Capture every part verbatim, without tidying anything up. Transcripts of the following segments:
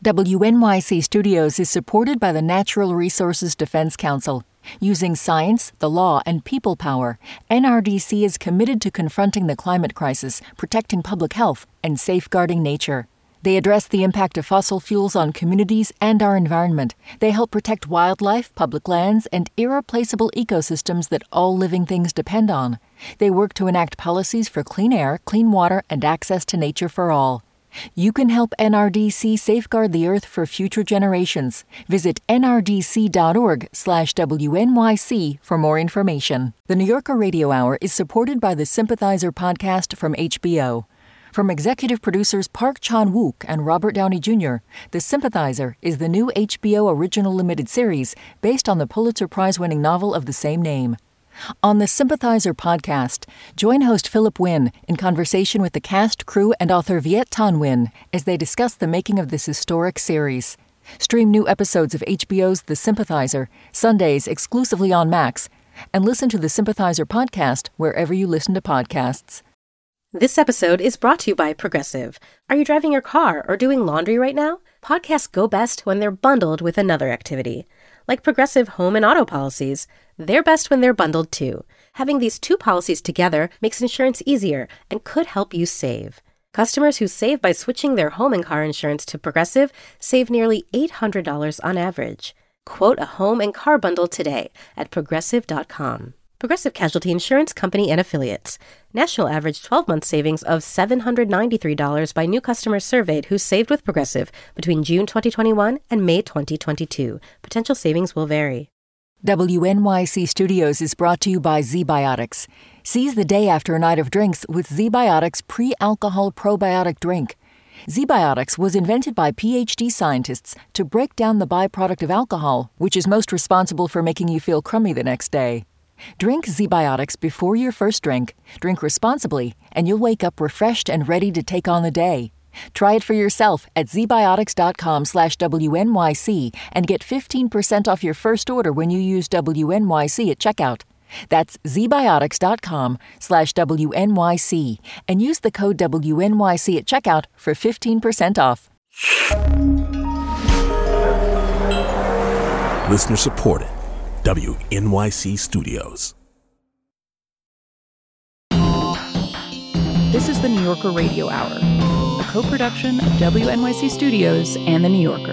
W N Y C Studios is supported by the Natural Resources Defense Council. Using science, the law, and people power, N R D C is committed to confronting the climate crisis, protecting public health, and safeguarding nature. They address the impact of fossil fuels on communities and our environment. They help protect wildlife, public lands, and irreplaceable ecosystems that all living things depend on. They work to enact policies for clean air, clean water, and access to nature for all. You can help N R D C safeguard the Earth for future generations. Visit nrdc.org slash WNYC for more information. The New Yorker Radio Hour is supported by the Sympathizer podcast from H B O. From executive producers Park Chan-wook and Robert Downey Junior, The Sympathizer is the new H B O original limited series based on the Pulitzer Prize-winning novel of the same name. On the Sympathizer podcast, join host Philip Wynn in conversation with the cast, crew, and author Viet Thanh Nguyen as they discuss the making of this historic series. Stream new episodes of H B O's The Sympathizer, Sundays exclusively on Max, and listen to the Sympathizer podcast wherever you listen to podcasts. This episode is brought to you by Progressive. Are you driving your car or doing laundry right now? Podcasts go best when they're bundled with another activity. Like Progressive home and auto policies, they're best when they're bundled too. Having these two policies together makes insurance easier and could help you save. Customers who save by switching their home and car insurance to Progressive save nearly eight hundred dollars on average. Quote a home and car bundle today at progressive dot com. Progressive Casualty Insurance Company and Affiliates. National average twelve-month savings of seven hundred ninety-three dollars by new customers surveyed who saved with Progressive between June twenty twenty-one and May twenty twenty-two. Potential savings will vary. W N Y C Studios is brought to you by ZBiotics. Seize the day after a night of drinks with ZBiotics pre-alcohol probiotic drink. ZBiotics was invented by P H D scientists to break down the byproduct of alcohol, which is most responsible for making you feel crummy the next day. Drink ZBiotics before your first drink, drink responsibly, and you'll wake up refreshed and ready to take on the day. Try it for yourself at zbiotics.com slash WNYC and get fifteen percent off your first order when you use W N Y C at checkout. That's zbiotics.com slash WNYC and use the code W N Y C at checkout for fifteen percent off. Listener supported. W N Y C Studios. This is the New Yorker Radio Hour, a co-production of W N Y C Studios and The New Yorker.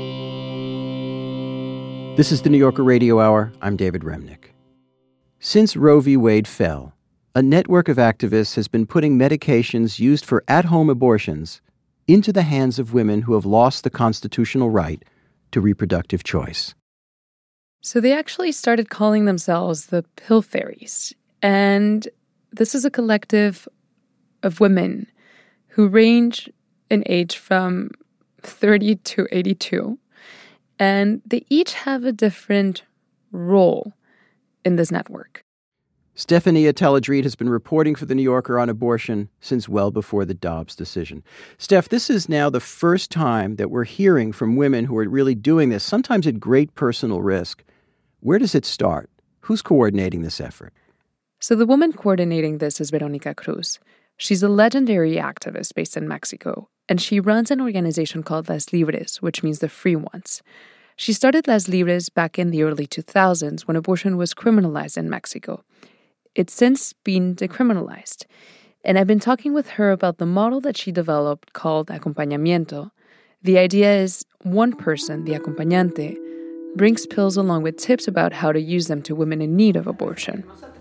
This is the New Yorker Radio Hour. I'm David Remnick. Since Roe v. Wade fell, a network of activists has been putting medications used for at-home abortions into the hands of women who have lost the constitutional right to reproductive choice. So they actually started calling themselves the Pill Fairies. And this is a collective of women who range in age from thirty to eighty-two. And they each have a different role in this network. Stephanie Telledreed has been reporting for The New Yorker on abortion since well before the Dobbs decision. Steph, this is now the first time that we're hearing from women who are really doing this, sometimes at great personal risk. Where does it start? Who's coordinating this effort? So the woman coordinating this is Veronica Cruz. She's a legendary activist based in Mexico, and she runs an organization called Las Libres, which means the free ones. She started Las Libres back in the early two thousands when abortion was criminalized in Mexico. It's since been decriminalized. And I've been talking with her about the model that she developed called acompañamiento. The idea is one person, the acompañante, brings pills along with tips about how to use them to women in need of abortion.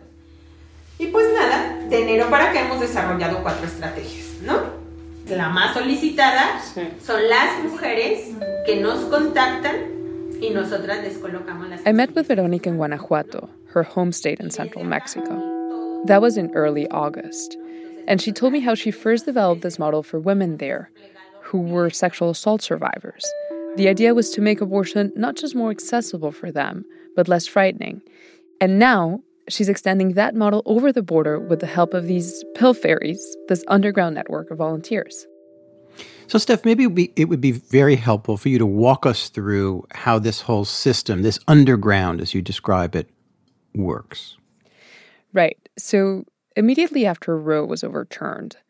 Y pues nada, de enero para acá hemos desarrollado cuatro estrategias, ¿no? La más solicitada son las mujeres que nos contactan y nosotras les colocamos las... I met with Veronica in Guanajuato, her home state in central Mexico. That was in early August. And she told me how she first developed this model for women there who were sexual assault survivors. The idea was to make abortion not just more accessible for them, but less frightening. And now she's extending that model over the border with the help of these pill fairies, this underground network of volunteers. So, Steph, maybe it would, be, it would be very helpful for you to walk us through how this whole system, this underground, as you describe it, works. Right. So immediately after Roe was overturned,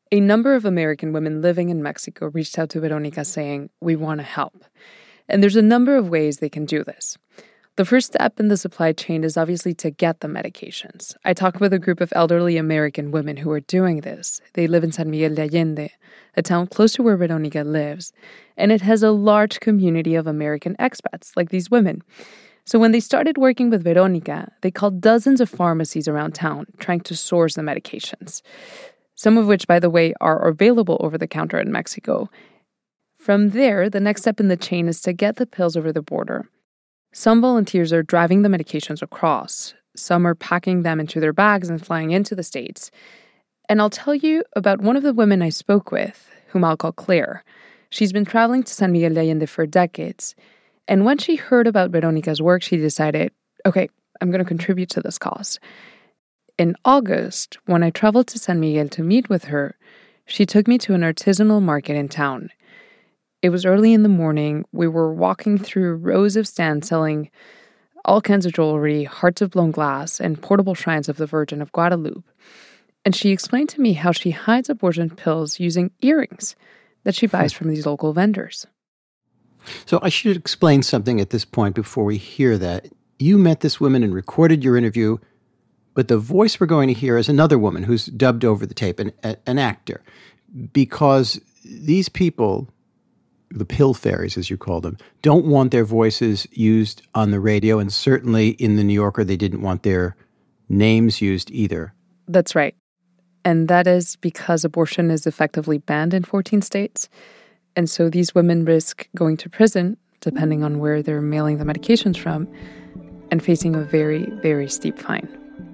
A number of American women living in Mexico reached out to Veronica saying, "We want to help." And there's a number of ways they can do this. The first step in the supply chain is obviously to get the medications. I talked with a group of elderly American women who are doing this. They live in San Miguel de Allende, a town close to where Veronica lives, and it has a large community of American expats like these women. So when they started working with Veronica, they called dozens of pharmacies around town trying to source the medications, some of which, by the way, are available over the counter in Mexico. From there, the next step in the chain is to get the pills over the border. Some volunteers are driving the medications across. Some are packing them into their bags and flying into the States. And I'll tell you about one of the women I spoke with, whom I'll call Claire. She's been traveling to San Miguel de Allende for decades. And when she heard about Veronica's work, she decided, okay, I'm going to contribute to this cause. In August, when I traveled to San Miguel to meet with her, she took me to an artisanal market in town. It was early in the morning. We were walking through rows of stands selling all kinds of jewelry, hearts of blown glass, and portable shrines of the Virgin of Guadalupe. And she explained to me how she hides abortion pills using earrings that she buys from these local vendors. So I should explain something at this point before we hear that. You met this woman and recorded your interview, but the voice we're going to hear is another woman who's dubbed over the tape, an, an actor, because these people, the pill fairies, as you call them, don't want their voices used on the radio, and certainly in the New Yorker, they didn't want their names used either. That's right. And that is because abortion is effectively banned in fourteen states. And so these women risk going to prison, depending on where they're mailing the medications from, and facing a very, very steep fine.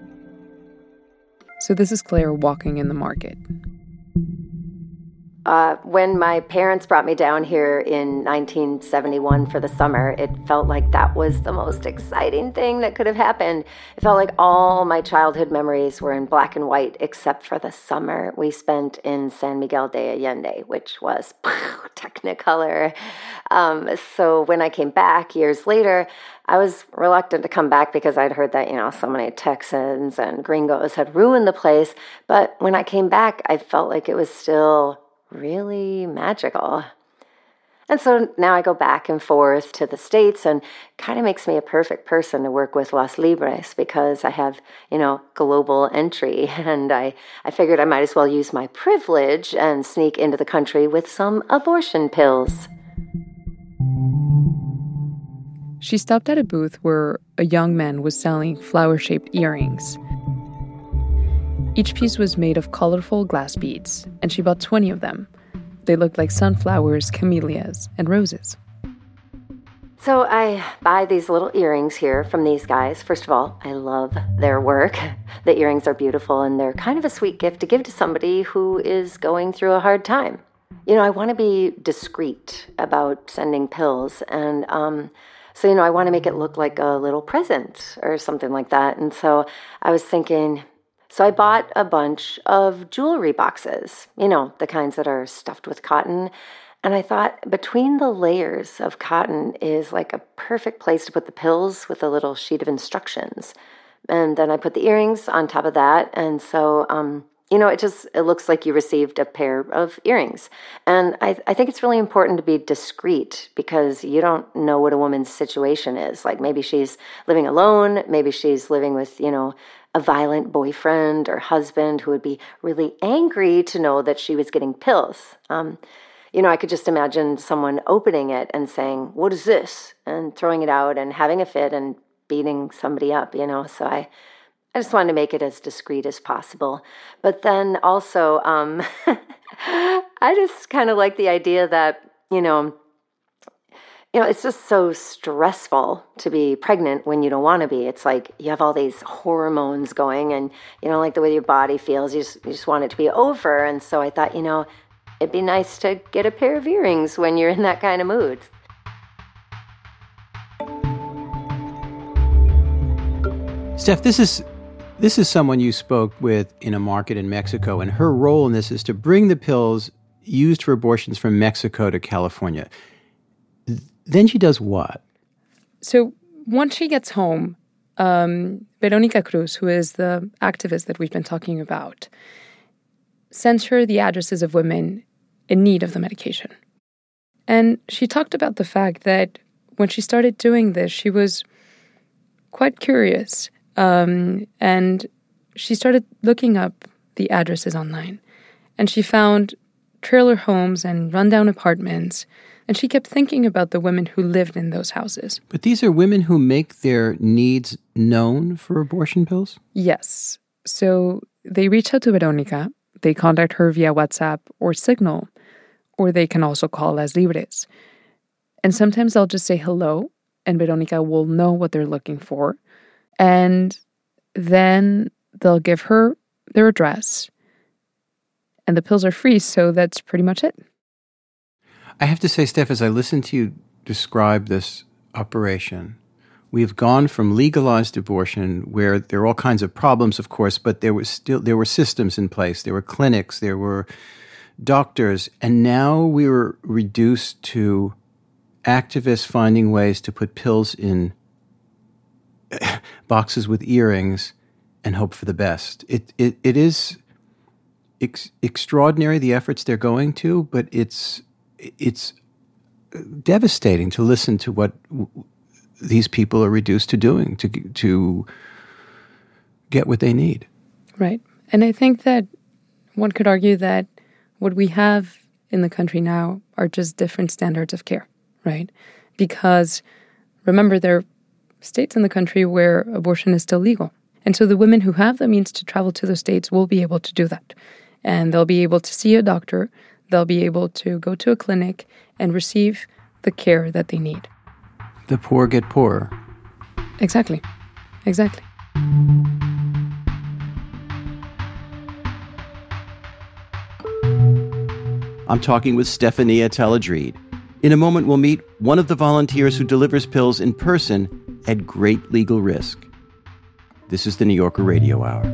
So this is Claire walking in the market. Uh, when my parents brought me down here in nineteen seventy-one for the summer, it felt like that was the most exciting thing that could have happened. It felt like all my childhood memories were in black and white, except for the summer we spent in San Miguel de Allende, which was Technicolor. Um, so when I came back years later, I was reluctant to come back because I'd heard that, you know, so many Texans and gringos had ruined the place. But when I came back, I felt like it was still really magical. And so now I go back and forth to the States, and kind of makes me a perfect person to work with Las Libres because I have, you know, global entry, and I, I figured I might as well use my privilege and sneak into the country with some abortion pills. She stopped at a booth where a young man was selling flower-shaped earrings. Each piece was made of colorful glass beads, and she bought twenty of them. They looked like sunflowers, camellias, and roses. So I buy these little earrings here from these guys. First of all, I love their work. The earrings are beautiful, and they're kind of a sweet gift to give to somebody who is going through a hard time. You know, I want to be discreet about sending pills, and um, so, you know, I want to make it look like a little present or something like that. And so I was thinking... So I bought a bunch of jewelry boxes, you know, the kinds that are stuffed with cotton. And I thought between the layers of cotton is like a perfect place to put the pills with a little sheet of instructions. And then I put the earrings on top of that. And so, um, you know, it just, it looks like you received a pair of earrings. And I, I think it's really important to be discreet because you don't know what a woman's situation is. Like maybe she's living alone, maybe she's living with, you know, a violent boyfriend or husband who would be really angry to know that she was getting pills. Um, you know, I could just imagine someone opening it and saying, "What is this?" and throwing it out and having a fit and beating somebody up, you know. So I, I just wanted to make it as discreet as possible. But then also, um, I just kind of like the idea that, you know, You know, it's just so stressful to be pregnant when you don't want to be. It's like you have all these hormones going and you don't like the way your body feels. You just, you just want it to be over. And so I thought, you know, it'd be nice to get a pair of earrings when you're in that kind of mood. Steph, this is this is someone you spoke with in a market in Mexico, and her role in this is to bring the pills used for abortions from Mexico to California. Then she does what? So once she gets home, um, Veronica Cruz, who is the activist that we've been talking about, sends her the addresses of women in need of the medication. And she talked about the fact that when she started doing this, she was quite curious. Um, and she started looking up the addresses online. And she found trailer homes and rundown apartments. And she kept thinking about the women who lived in those houses. But these are women who make their needs known for abortion pills? Yes. So they reach out to Veronica. They contact her via WhatsApp or Signal, or they can also call Las Libres. And sometimes they'll just say hello, and Veronica will know what they're looking for. And then they'll give her their address. And the pills are free, so that's pretty much it. I have to say, Steph, as I listen to you describe this operation, we've gone from legalized abortion, where there are all kinds of problems, of course, but there was still there were systems in place, there were clinics, there were doctors, and now we were reduced to activists finding ways to put pills in boxes with earrings and hope for the best. It it it is ex- extraordinary the efforts they're going to, but it's it's devastating to listen to what w- these people are reduced to doing to to get what they need. Right. And I think that one could argue that what we have in the country now are just different standards of care, right? Because remember, there are states in the country where abortion is still legal. And so the women who have the means to travel to those states will be able to do that. And they'll be able to see a doctor. They'll be able to go to a clinic and receive the care that they need. The poor get poorer. Exactly. Exactly. I'm talking with Stefania Teledreed. In a moment, we'll meet one of the volunteers who delivers pills in person at great legal risk. This is the New Yorker Radio Hour.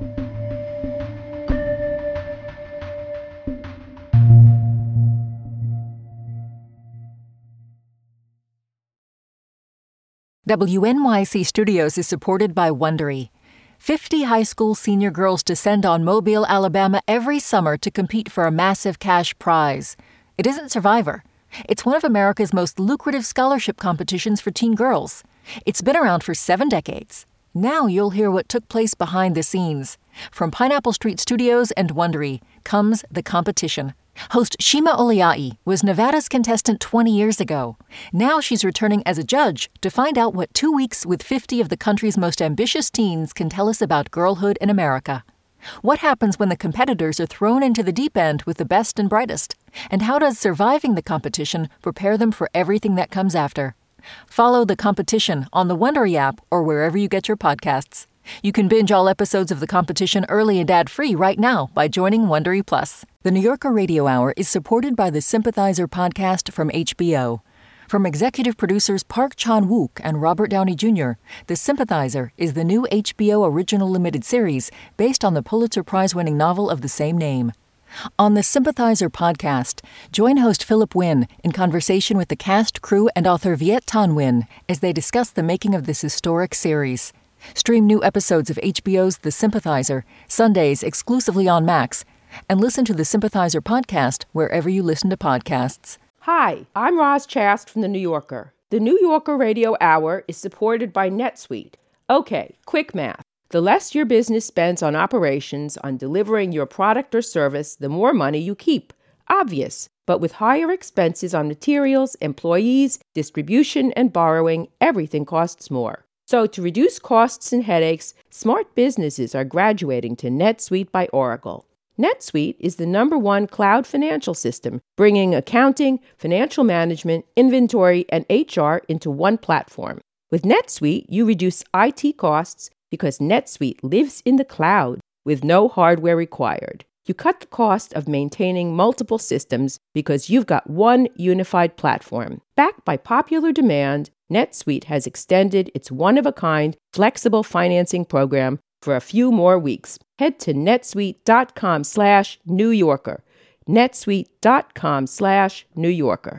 W N Y C Studios is supported by Wondery. fifty high school senior girls descend on Mobile, Alabama every summer to compete for a massive cash prize. It isn't Survivor. It's one of America's most lucrative scholarship competitions for teen girls. It's been around for seven decades. Now you'll hear what took place behind the scenes. From Pineapple Street Studios and Wondery comes The Competition. Host Shima Oliai was Nevada's contestant twenty years ago. Now she's returning as a judge to find out what two weeks with fifty of the country's most ambitious teens can tell us about girlhood in America. What happens when the competitors are thrown into the deep end with the best and brightest? And how does surviving the competition prepare them for everything that comes after? Follow The Competition on the Wondery app or wherever you get your podcasts. You can binge all episodes of The Competition early and ad-free right now by joining Wondery Plus. The New Yorker Radio Hour is supported by the Sympathizer podcast from H B O. From executive producers Park Chan-wook and Robert Downey Junior, The Sympathizer is the new H B O original limited series based on the Pulitzer Prize-winning novel of the same name. On the Sympathizer podcast, join host Philip Wynn in conversation with the cast, crew, and author Viet Thanh Nguyen as they discuss the making of this historic series. Stream new episodes of H B O's The Sympathizer, Sundays exclusively on Max, and listen to the Sympathizer podcast wherever you listen to podcasts. Hi, I'm Roz Chast from The New Yorker. The New Yorker Radio Hour is supported by NetSuite. Okay, quick math. The less your business spends on operations, on delivering your product or service, the more money you keep. Obvious. But with higher expenses on materials, employees, distribution, and borrowing, everything costs more. So to reduce costs and headaches, smart businesses are graduating to NetSuite by Oracle. NetSuite is the number one cloud financial system, bringing accounting, financial management, inventory, and H R into one platform. With NetSuite, you reduce I T costs because NetSuite lives in the cloud with no hardware required. You cut the cost of maintaining multiple systems because you've got one unified platform. Backed by popular demand, NetSuite has extended its one-of-a-kind flexible financing program for a few more weeks. Head to netsuite.com slash New Yorker. netsuite.com slash New Yorker.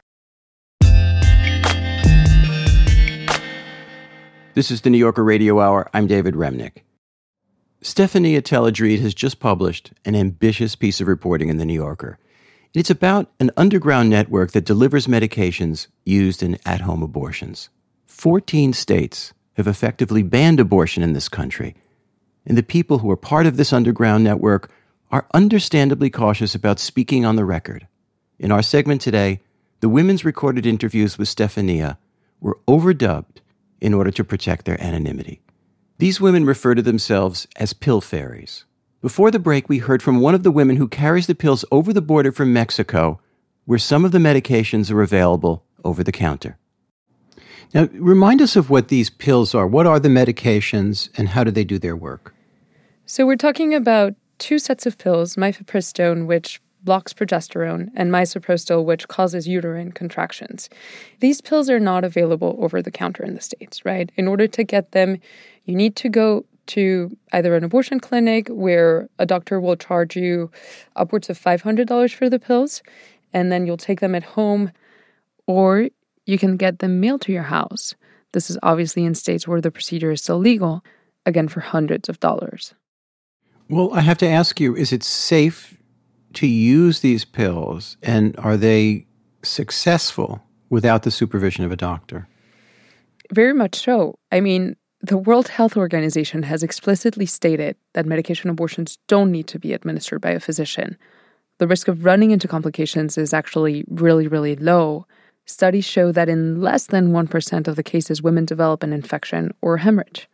This is the New Yorker Radio Hour. I'm David Remnick. Stephania Telledreed has just published an ambitious piece of reporting in The New Yorker. It's about an underground network that delivers medications used in at-home abortions. Fourteen states have effectively banned abortion in this country, and the people who are part of this underground network are understandably cautious about speaking on the record. In our segment today, the women's recorded interviews with Stephania were overdubbed in order to protect their anonymity. These women refer to themselves as pill fairies. Before the break, we heard from one of the women who carries the pills over the border from Mexico, where some of the medications are available over the counter. Now, remind us of what these pills are. What are the medications, and how do they do their work? So we're talking about two sets of pills, mifepristone, which blocks progesterone, and misoprostol, which causes uterine contractions. These pills are not available over the counter in the States, right? In order to get them, you need to go to either an abortion clinic where a doctor will charge you upwards of five hundred dollars for the pills, and then you'll take them at home, or you can get them mailed to your house. This is obviously in states where the procedure is still legal, again for hundreds of dollars. Well, I have to ask you, is it safe to use these pills, and are they successful without the supervision of a doctor? Very much so. I mean, the World Health Organization has explicitly stated that medication abortions don't need to be administered by a physician. The risk of running into complications is actually really, really low. Studies show that in less than one percent of the cases, women develop an infection or hemorrhage.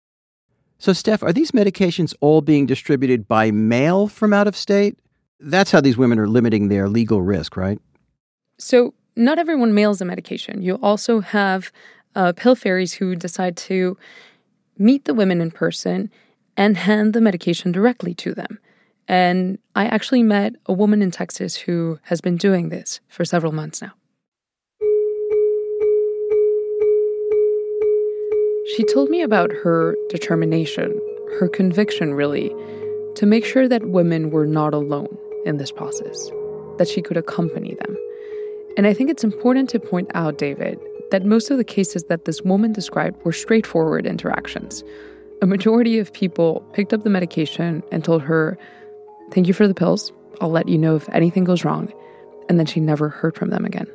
So, Steph, are these medications all being distributed by mail from out of state? That's how these women are limiting their legal risk, right? So not everyone mails a medication. You also have uh, pill fairies who decide to meet the women in person and hand the medication directly to them. And I actually met a woman in Texas who has been doing this for several months now. She told me about her determination, her conviction, really, to make sure that women were not alone in this process, that she could accompany them. And I think it's important to point out, David, that most of the cases that this woman described were straightforward interactions. A majority of people picked up the medication and told her, "Thank you for the pills. I'll let you know if anything goes wrong." And then she never heard from them again.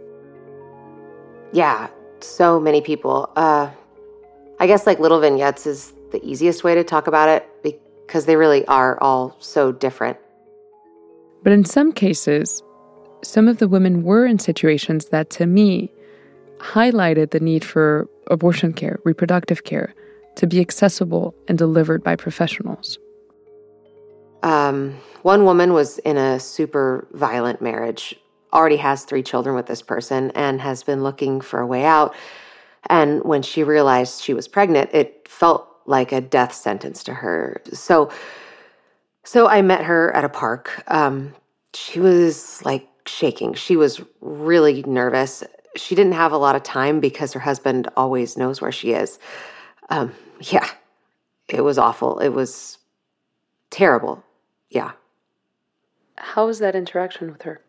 Yeah, so many people. Uh, I guess like little vignettes is the easiest way to talk about it because they really are all so different. But in some cases, some of the women were in situations that, to me, highlighted the need for abortion care, reproductive care, to be accessible and delivered by professionals. Um, one woman was in a super violent marriage, already has three children with this person, and has been looking for a way out. And when she realized she was pregnant, it felt like a death sentence to her. So So I met her at a park. Um, she was like shaking. She was really nervous. She didn't have a lot of time because her husband always knows where she is. Um, yeah, it was awful. It was terrible. Yeah. How was that interaction with her?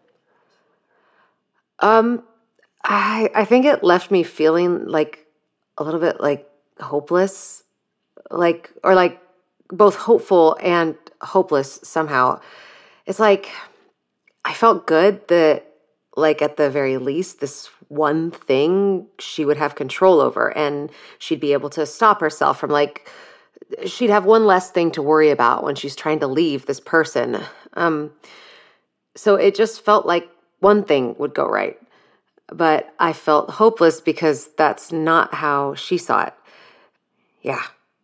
Um, I I think it left me feeling like a little bit like hopeless, like or like both hopeful and hopeless somehow. It's like I felt good that, like, at the very least, this one thing she would have control over, and she'd be able to stop herself from, like, she'd have one less thing to worry about when she's trying to leave this person. Um, so it just felt like one thing would go right. But I felt hopeless because that's not how she saw it. Yeah.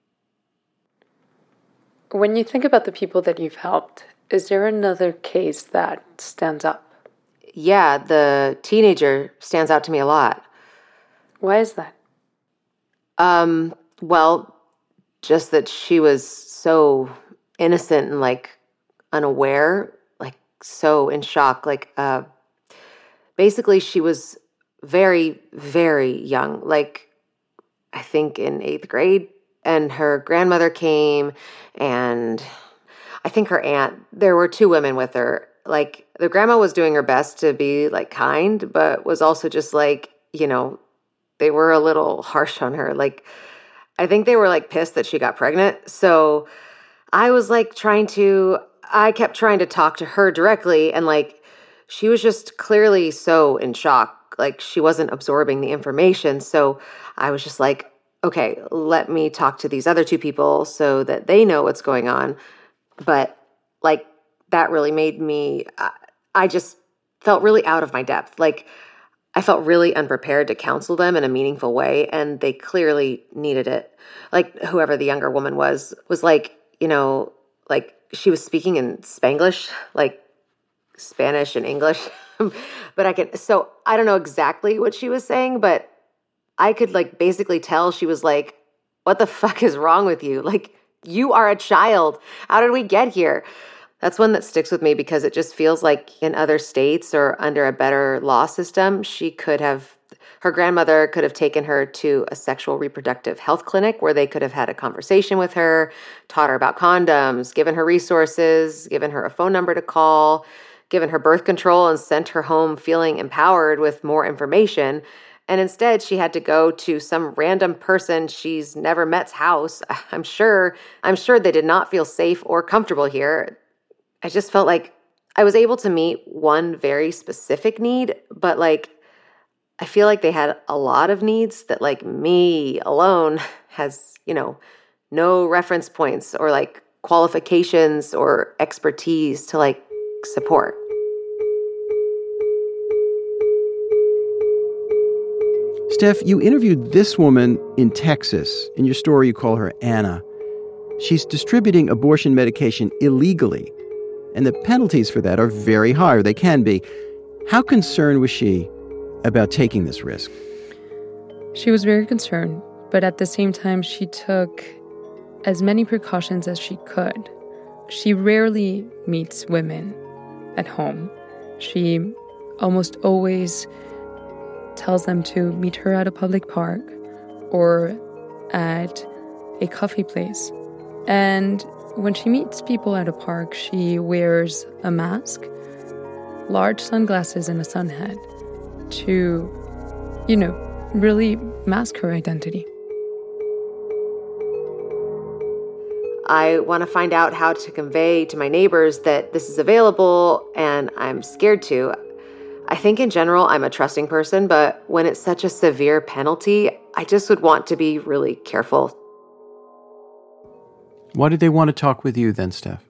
When you think about the people that you've helped, is there another case that stands up? Yeah, the teenager stands out to me a lot. Why is that? Um, well, just that she was so innocent and, like, unaware, like, so in shock. Like, uh, basically, she was very, very young, like, I think in eighth grade. And her grandmother came, and I think her aunt, there were two women with her. Like, the grandma was doing her best to be, like, kind, but was also just, like, you know, they were a little harsh on her. Like, I think they were, like, pissed that she got pregnant. So I was like trying to, I kept trying to talk to her directly, and like, she was just clearly so in shock. Like, she wasn't absorbing the information. So I was just like, okay, let me talk to these other two people so that they know what's going on. But like, that really made me, uh, I just felt really out of my depth. Like, I felt really unprepared to counsel them in a meaningful way, and they clearly needed it. Like, whoever the younger woman was, was like, you know, like she was speaking in Spanglish, like Spanish and English. But I could, so I don't know exactly what she was saying, but I could like basically tell she was like, what the fuck is wrong with you? Like, you are a child. How did we get here? That's one that sticks with me because it just feels like in other states or under a better law system, she could have, her grandmother could have taken her to a sexual reproductive health clinic where they could have had a conversation with her, taught her about condoms, given her resources, given her a phone number to call, given her birth control, and sent her home feeling empowered with more information. And instead, she had to go to some random person she's never met's house. I'm sure, I'm sure they did not feel safe or comfortable here. I just felt like I was able to meet one very specific need, but like, I feel like they had a lot of needs that like me alone has, you know, no reference points or like qualifications or expertise to like support. Steph, you interviewed this woman in Texas. In your story, you call her Anna. She's distributing abortion medication illegally, and the penalties for that are very high, or they can be. How concerned was she about taking this risk? She was very concerned, but at the same time, she took as many precautions as she could. She rarely meets women at home. She almost always tells them to meet her at a public park or at a coffee place. And when she meets people at a park, she wears a mask, large sunglasses, and a sun hat to, you know, really mask her identity. I want to find out how to convey to my neighbors that this is available, and I'm scared to. I think in general, I'm a trusting person, but when it's such a severe penalty, I just would want to be really careful. Why did they want to talk with you then, Steph?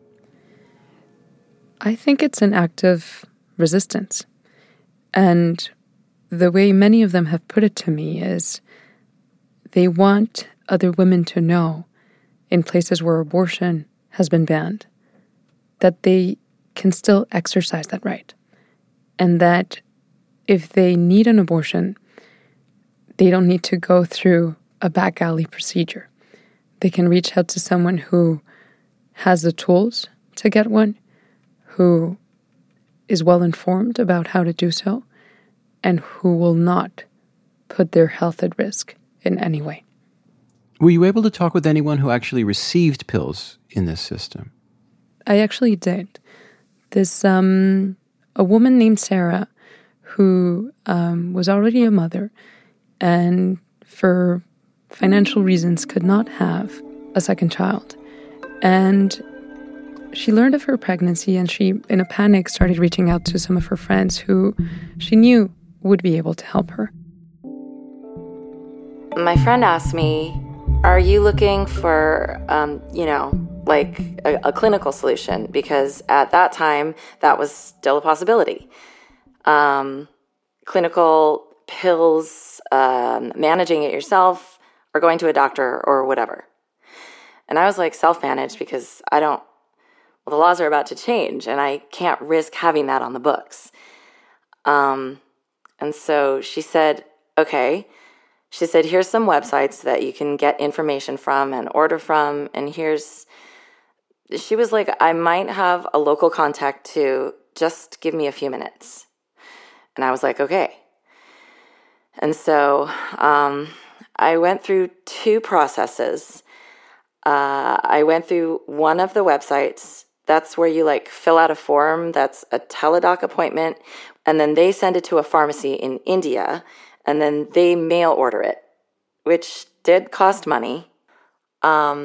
I think it's an act of resistance. And the way many of them have put it to me is they want other women to know in places where abortion has been banned that they can still exercise that right. And that if they need an abortion, they don't need to go through a back alley procedure. They can reach out to someone who has the tools to get one, who is well informed about how to do so, and who will not put their health at risk in any way. Were you able to talk with anyone who actually received pills in this system? I actually did. This, um, a woman named Sarah, who um, was already a mother, and for financial reasons could not have a second child. And she learned of her pregnancy, and she, in a panic, started reaching out to some of her friends who she knew would be able to help her. My friend asked me, are you looking for, um, you know, like a, a clinical solution? Because at that time, that was still a possibility. Um, clinical pills, um, managing it yourself, or going to a doctor or whatever. And I was like, self-managed, because I don't, well, the laws are about to change, and I can't risk having that on the books. Um, and so she said, okay. She said, here's some websites that you can get information from and order from, and here's, she was like, I might have a local contact too, just give me a few minutes. And I was like, okay. And so um, I went through two processes. Uh, I went through one of the websites. That's where you like fill out a form. That's a teledoc appointment. And then they send it to a pharmacy in India, and then they mail order it, which did cost money. Um,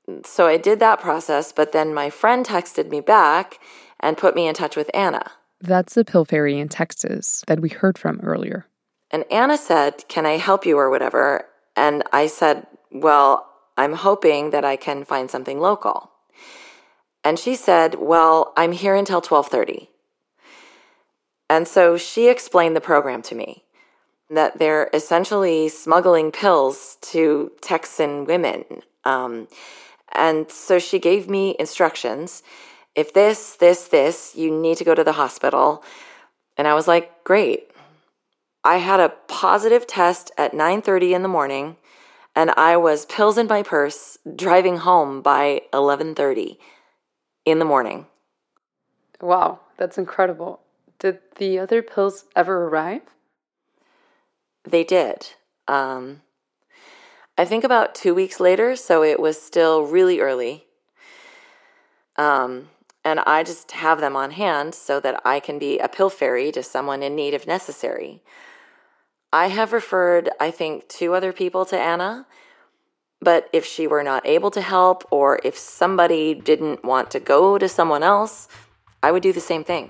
So I did that process, but then my friend texted me back and put me in touch with Anna. That's the pill fairy in Texas that we heard from earlier. And Anna said, can I help you or whatever? And I said, well, I'm hoping that I can find something local. And she said, well, I'm here until twelve thirty. And so she explained the program to me, that they're essentially smuggling pills to Texan women. Um, and so she gave me instructions. If this, this, this, you need to go to the hospital. And I was like, great. I had a positive test at nine thirty in the morning, and I was pills in my purse driving home by eleven thirty in the morning. Wow, that's incredible. Did the other pills ever arrive? They did. Um, I think about two weeks later, so it was still really early. Um, and I just have them on hand so that I can be a pill fairy to someone in need if necessary. I have referred, I think, two other people to Anna, but if she were not able to help or if somebody didn't want to go to someone else, I would do the same thing.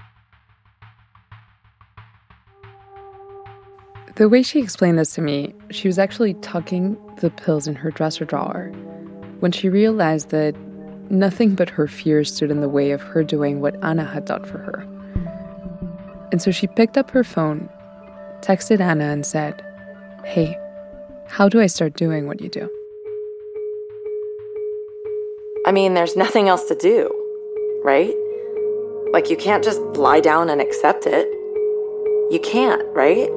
The way she explained this to me, she was actually tucking the pills in her dresser drawer when she realized that nothing but her fears stood in the way of her doing what Anna had done for her. And so she picked up her phone, texted Anna and said, hey, how do I start doing what you do? I mean, there's nothing else to do, right? Like, you can't just lie down and accept it. You can't, right?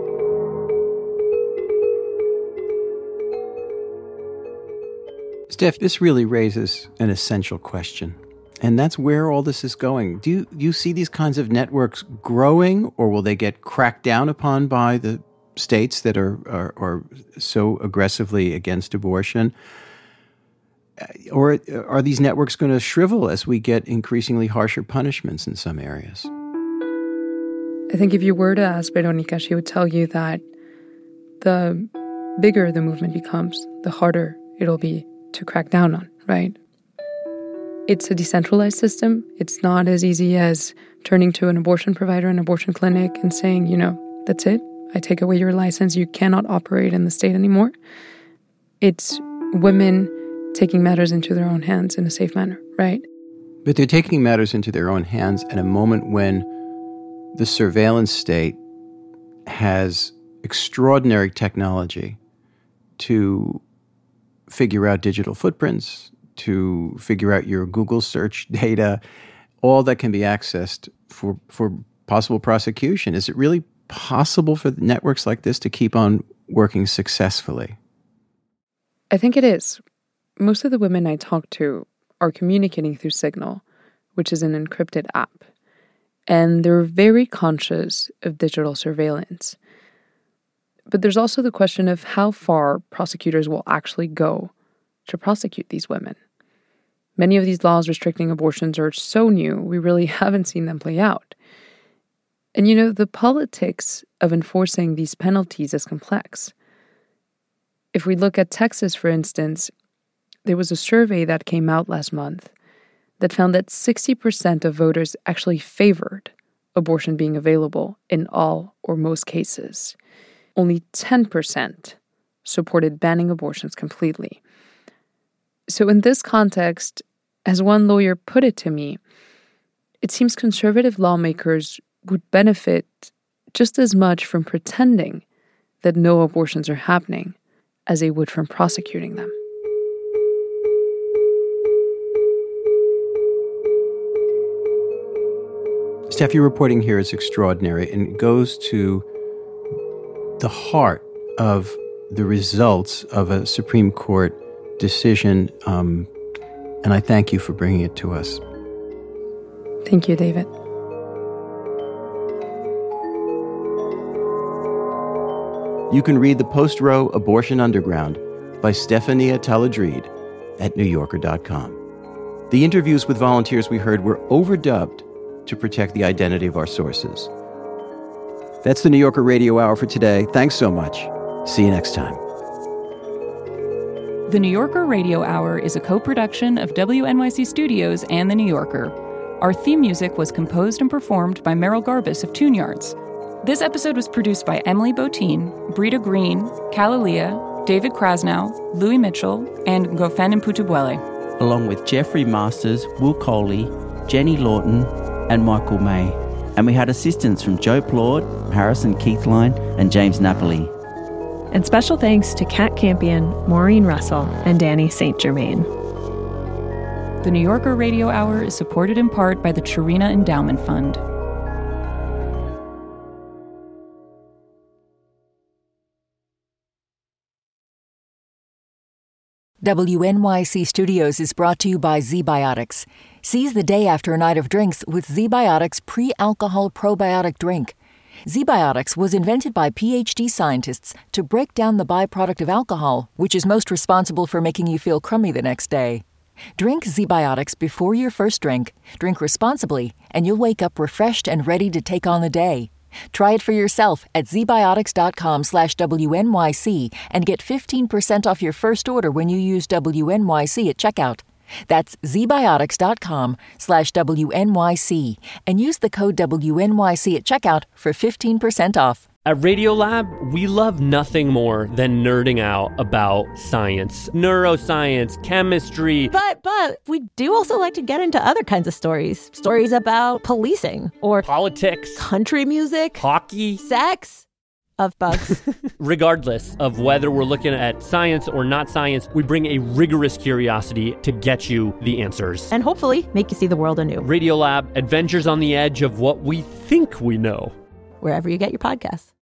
Steph, this really raises an essential question, and that's where all this is going. Do you, do you see these kinds of networks growing, or will they get cracked down upon by the states that are, are, are so aggressively against abortion? Or are these networks going to shrivel as we get increasingly harsher punishments in some areas? I think if you were to ask Veronica, she would tell you that the bigger the movement becomes, the harder it'll be to crack down on, right? It's a decentralized system. It's not as easy as turning to an abortion provider, an abortion clinic, and saying, you know, that's it. I take away your license. You cannot operate in the state anymore. It's women taking matters into their own hands in a safe manner, right? But they're taking matters into their own hands at a moment when the surveillance state has extraordinary technology to figure out digital footprints, to figure out your Google search data, all that can be accessed for, for possible prosecution. Is it really possible for networks like this to keep on working successfully? I think it is. Most of the women I talk to are communicating through Signal, which is an encrypted app, and they're very conscious of digital surveillance. But there's also the question of how far prosecutors will actually go to prosecute these women. Many of these laws restricting abortions are so new, we really haven't seen them play out. And you know, the politics of enforcing these penalties is complex. If we look at Texas, for instance, there was a survey that came out last month that found that sixty percent of voters actually favored abortion being available in all or most cases. Only ten percent supported banning abortions completely. So in this context, as one lawyer put it to me, it seems conservative lawmakers would benefit just as much from pretending that no abortions are happening as they would from prosecuting them. Steph, your reporting here is extraordinary, and it goes to the heart of the results of a Supreme Court decision, um, and I thank you for bringing it to us. Thank you, David. You can read the post-Roe Abortion Underground by Stefania Taladrid at new yorker dot com. The interviews with volunteers we heard were overdubbed to protect the identity of our sources. That's the New Yorker Radio Hour for today. Thanks so much. See you next time. The New Yorker Radio Hour is a co-production of W N Y C Studios and The New Yorker. Our theme music was composed and performed by Merrill Garbus of Tune Yards. This episode was produced by Emily Botine, Brita Green, Kalalia, David Krasnow, Louis Mitchell, and Gofen Mputubwele. Along with Jeffrey Masters, Will Coley, Jenny Lawton, and Michael May. And we had assistance from Joe Plord, Harrison Keithline, and James Napoli. And special thanks to Kat Campion, Maureen Russell, and Danny Saint Germain. The New Yorker Radio Hour is supported in part by the Chirina Endowment Fund. W N Y C Studios is brought to you by ZBiotics. Seize the day after a night of drinks with ZBiotics pre-alcohol probiotic drink. ZBiotics was invented by P H D scientists to break down the byproduct of alcohol, which is most responsible for making you feel crummy the next day. Drink ZBiotics before your first drink, drink responsibly, and you'll wake up refreshed and ready to take on the day. Try it for yourself at zbiotics.com slash WNYC and get fifteen percent off your first order when you use W N Y C at checkout. That's zbiotics.com slash WNYC and use the code W N Y C at checkout for fifteen percent off. At Radiolab, we love nothing more than nerding out about science, neuroscience, chemistry. But, but we do also like to get into other kinds of stories. Stories about policing or politics, country music, hockey, sex. Of bugs. Regardless of whether we're looking at science or not science, we bring a rigorous curiosity to get you the answers. And hopefully make you see the world anew. Radiolab, adventures on the edge of what we think we know. Wherever you get your podcasts.